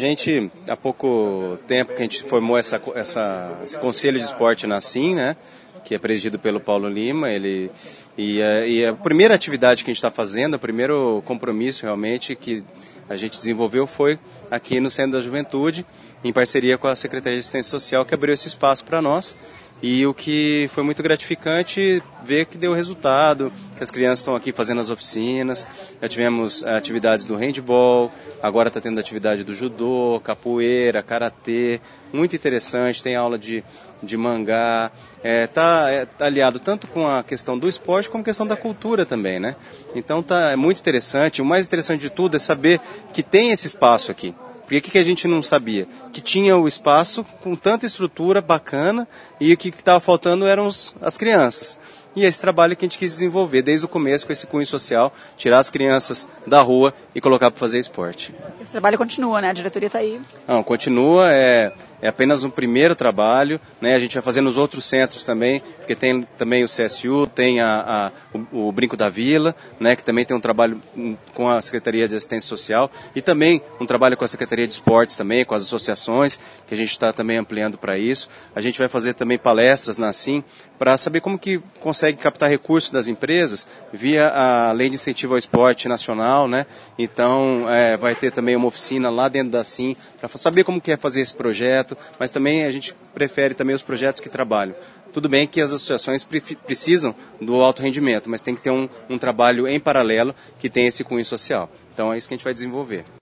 gente, há pouco tempo que a gente formou esse Conselho de Esporte na ASSIM, né, que é presidido pelo Paulo Lima, e a primeira atividade que a gente está fazendo, o primeiro compromisso realmente que a gente desenvolveu foi aqui no Centro da Juventude, em parceria com a Secretaria de Assistência Social, que abriu esse espaço para nós. E o que foi muito gratificante ver que deu resultado, que as crianças estão aqui fazendo as oficinas, já tivemos atividades do handball, agora está tendo atividade do judô, capoeira, karatê, muito interessante, tem aula de mangá, tá aliado tanto com a questão do esporte como a questão da cultura também, né? Então é muito interessante, o mais interessante de tudo é saber que tem esse espaço aqui. Porque o que a gente não sabia? Que tinha o espaço com tanta estrutura bacana e o que estava faltando eram as crianças. E esse trabalho que a gente quis desenvolver desde o começo com esse cunho social, tirar as crianças da rua e colocar para fazer esporte. Esse trabalho continua, né? A diretoria está aí. Não, continua, é apenas um primeiro trabalho, né? A gente vai fazer nos outros centros também, porque tem também o CSU, tem o Brinco da Vila, né? Que também tem um trabalho com a Secretaria de Assistência Social e também um trabalho com a Secretaria de Esportes também, com as associações, que a gente está também ampliando para isso. A gente vai fazer também palestras na ASSIM para saber como que consegue captar recursos das empresas via a Lei de Incentivo ao Esporte Nacional, né? Então vai ter também uma oficina lá dentro da ASSIM para saber como que é fazer esse projeto, mas também a gente prefere também os projetos que trabalham. Tudo bem que as associações precisam do alto rendimento, mas tem que ter um trabalho em paralelo que tem esse cunho social. Então é isso que a gente vai desenvolver.